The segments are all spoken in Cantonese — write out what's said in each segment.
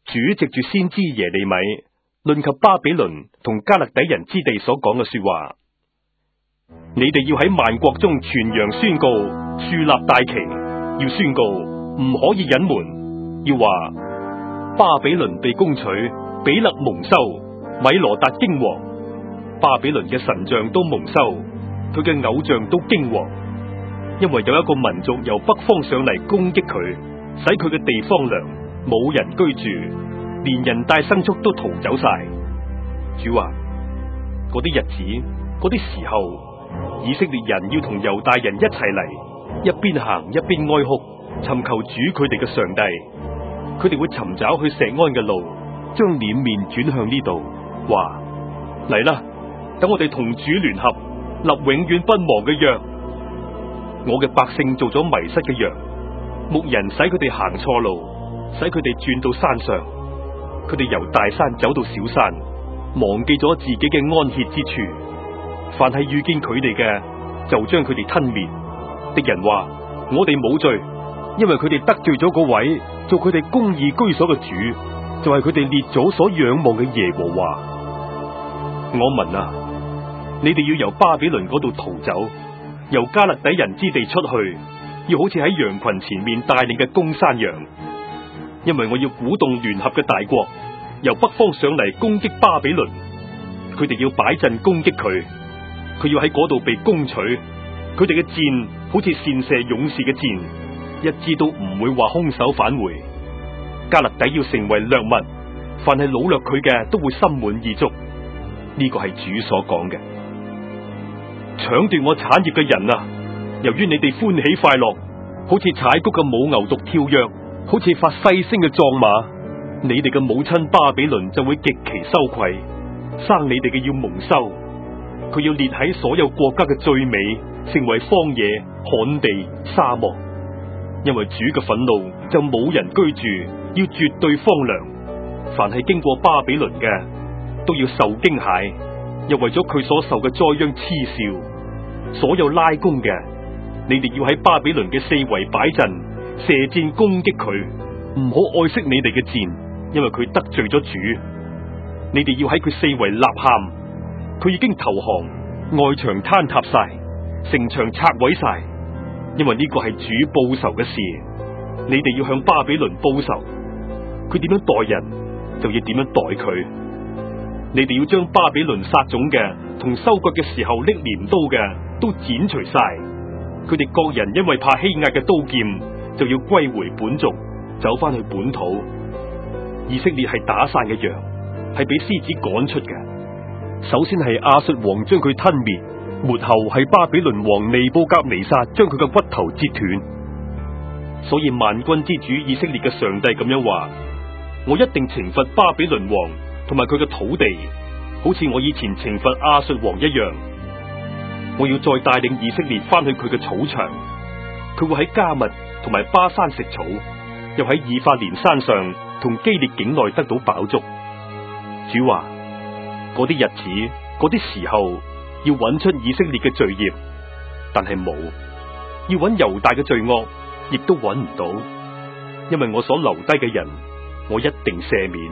主藉住先知耶利米論及巴比倫同加勒底人之地所講嘅說話，你哋要喺萬國中傳揚宣告，樹立大旗，要宣告，唔可以隱瞞，要話巴比倫被攻取，比勒蒙羞，米羅達驚惶，巴比倫嘅神像都蒙羞，佢嘅偶像都驚惶，因為有一個民族由北方上嚟攻擊佢，使佢嘅地荒涼，冇人居住，連人帶牲畜都逃走晒。主話，嗰啲日子，嗰啲時候，以色列人要同猶大人一齊嚟，一邊行一邊哀哭，尋求主佢哋嘅上帝。佢哋會尋找去錫安嘅路，將臉面轉向呢度，話嚟啦，等我哋同主聯合，立永遠不忘嘅約。我嘅百姓做咗迷失嘅羊，牧人使佢哋行錯路，使佢哋轉到山上，佢哋由大山走到小山，忘記咗自己嘅安歇之處。凡係遇見佢哋嘅，就將佢哋吞滅。敵人話：我哋冇罪，因為佢哋得罪咗嗰位做佢哋公義居所嘅主，就係佢哋列祖所仰望嘅耶和華。我民啊，你哋要由巴比倫嗰度逃走，由加勒底人之地出去，要好似喺羊群前面帶領嘅公山羊。因為我要鼓動聯合嘅大國，由北方上嚟攻擊巴比倫，佢哋要擺陣攻擊佢，佢要喺嗰度被攻取。佢哋嘅箭好似善射勇士嘅箭，一支都唔會話空手返回。加勒底要成為掠物，凡係擄掠佢嘅都會心滿意足。呢個係主所講嘅。搶奪我產業嘅人啊，由於你哋歡喜快樂，好似踩谷嘅母牛犢跳躍，好似發嘶聲嘅壯馬，你哋嘅母親巴比倫就會極其羞愧，生你哋嘅要蒙羞，佢要列喺所有國家嘅最尾，成為荒野、旱地、沙漠。因為主嘅憤怒就冇人居住，要絕對荒涼。凡係經過巴比倫嘅，都要受驚駭，又為咗佢所受嘅災殃嗤笑。所有拉弓嘅，你哋要喺巴比倫嘅四圍擺陣，射箭攻擊佢，唔好愛惜你哋嘅箭，因為佢得罪咗主。你哋要喺佢四圍吶喊，佢已經投降，外牆坍塌晒，城牆拆毀晒，因為呢個係主報仇嘅事。你哋要向巴比倫報仇，佢點樣待人，就要點樣待佢。你哋要將巴比倫撒種嘅同收割嘅時候拎鐮刀嘅都剪除晒。佢哋各人因為怕欺壓嘅刀劍，就要歸回本族，走翻去本土。以色列係打散嘅羊，係俾獅子趕出嘅。首先係亞述王將佢吞滅，末後係巴比倫王尼布甲尼撒將佢嘅骨頭折斷。所以萬軍之主以色列嘅上帝咁樣話：我一定懲罰巴比倫王同埋佢嘅土地，好似我以前懲罰亞述王一樣。我要再帶領以色列翻去佢嘅草場，佢會喺迦密同埋巴山食草，又喺以法蓮山上同基列境內得到飽足。主話：嗰啲日子，嗰啲時候，要揾出以色列嘅罪孽，但係冇；要揾猶大嘅罪惡，亦都揾唔到，因為我所留低嘅人，我一定赦免。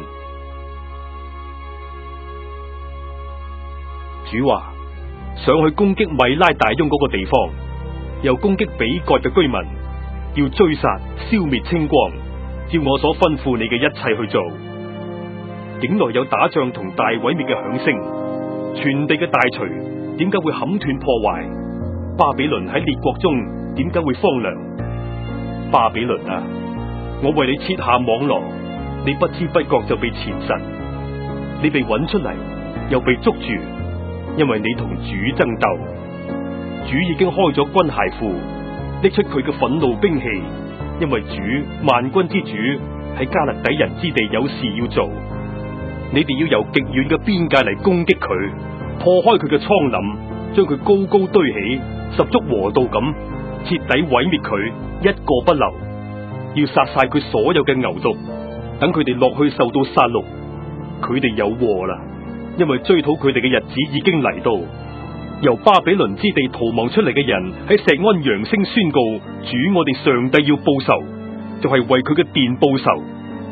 主話：上去攻擊米拉大翁嗰個地方，又攻擊比割嘅居民，要追殺、消滅清光，照我所吩咐你嘅一切去做。境內有打仗同大毀滅嘅響聲，全地嘅大錘點解會砍斷破壞？巴比倫喺列國中點解會荒涼？巴比倫啊，我為你設下網羅，你不知不覺就被纏實，你被揾出嚟，又被捉住，因為你同主爭鬥。主已經開咗軍械庫，拎出佢嘅憤怒兵器，因為主萬軍之主喺加勒底人之地有事要做。你哋要由極遠嘅邊界嚟攻擊佢，破開佢嘅倉廩，將佢高高堆起，十足禾稻咁，徹底毀滅佢，一個不留。要殺晒佢所有嘅牛犢，等佢哋落去受到殺戮。佢哋有禍啦，因為追討佢哋嘅日子已經嚟到。由巴比倫之地逃亡出嚟嘅人喺錫安揚聲宣告：主我哋上帝要報仇，就係為佢嘅殿報仇。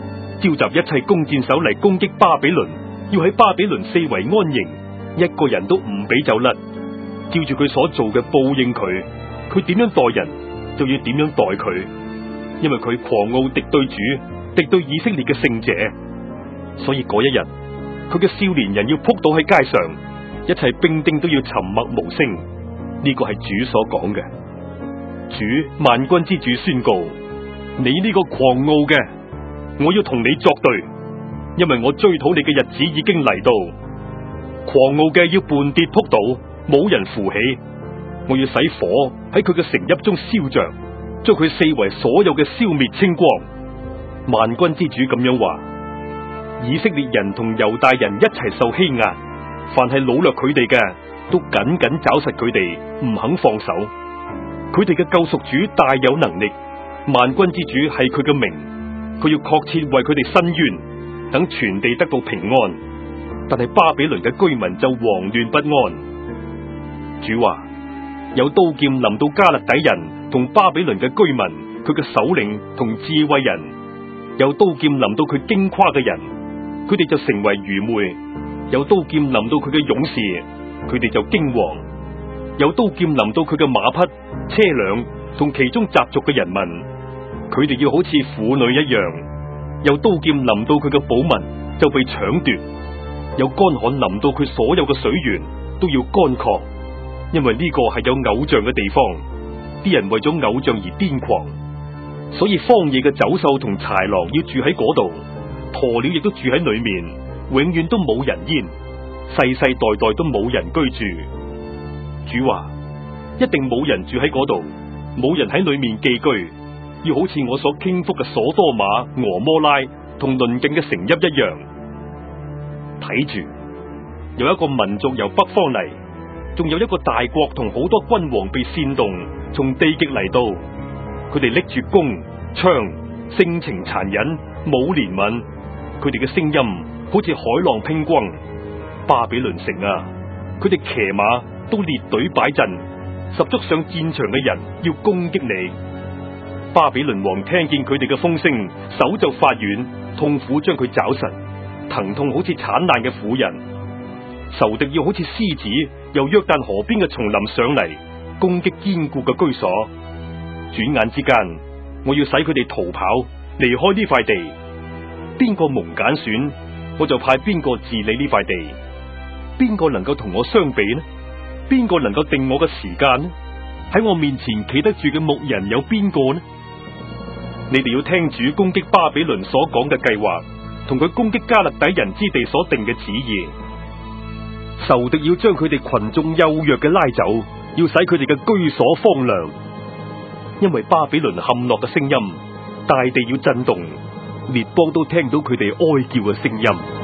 召集一切弓箭手嚟攻擊巴比倫，要喺巴比倫四圍安營，一個人都唔俾走甩，照住佢所做嘅報應佢。佢點樣待人，就要點樣待佢，因為佢狂傲敵對主，敵對以色列嘅聖者。所以嗰一日，佢嘅少年人要仆倒喺街上，一切兵丁都要沉默無聲。呢個係主所講嘅。主萬軍之主宣告：你呢個狂傲嘅，我要同你作對，因為我追討你嘅日子已經嚟到。狂傲嘅要絆跌仆倒，冇人扶起。我要使火喺佢嘅城邑中燒着，將佢四圍所有嘅消滅清光。萬軍之主咁樣話：以色列人同猶大人一齊受欺壓，凡係擄掠佢哋嘅，都緊緊抓實佢哋，唔肯放手。佢哋嘅救贖主大有能力，萬軍之主係佢嘅名，佢要確切為佢哋伸冤，等全地得到平安。但係巴比倫嘅居民就惶亂不安。主話：有刀劍臨到加勒底人同巴比倫嘅居民，佢嘅首領同智慧人；有刀劍臨到佢矜誇嘅人，佢哋就成為愚昧；有刀劍臨到佢嘅勇士，佢哋就驚惶；有刀劍臨到佢嘅馬匹、車輛同其中雜族嘅人民，佢哋要好似婦女一樣；有刀劍臨到佢嘅寶物，就被搶奪；有乾旱臨到佢所有嘅水源，都要乾涸。因為呢個係有偶像嘅地方，啲人為咗偶像而癲狂，所以荒野嘅走獸同豺狼要住喺嗰度，鴕鳥亦都住喺裏面，永遠都冇人煙，世世代代都冇人居住。主話：一定冇人住喺嗰度，冇人喺裏面寄居，要好似我所傾覆嘅所多瑪、俄摩拉同鄰近嘅城邑一樣。睇住，有一個民族由北方嚟，仲有一個大國同好多君王被煽動，從地極嚟到。佢哋拎住弓槍，性情殘忍，冇憐憫。佢哋嘅聲音好似海浪匉訇。巴比倫城啊，佢哋騎馬都列隊擺陣，十足上戰場嘅人要攻擊你。巴比倫王聽見佢哋嘅風聲，手就發軟，痛苦將佢抓實，疼痛好似產難嘅婦人。仇敵要好似獅子由約旦河邊嘅叢林上嚟，攻擊堅固嘅居所。轉眼之間，我要使佢哋逃跑，離開呢塊地。邊個蒙揀選，我就派邊個治理呢塊地。邊個能夠同我相比呢？邊個能夠定我嘅時間呢？喺我面前企得住嘅牧人有邊個呢？你哋要聽主攻擊巴比倫所講嘅計劃，同佢攻擊加勒底人之地所定嘅旨意。仇敵要將佢哋群眾幼弱嘅拉走，要使佢哋嘅居所荒涼。因為巴比倫陷落嘅聲音，大地要震動，列邦都聽到佢哋哀叫嘅聲音。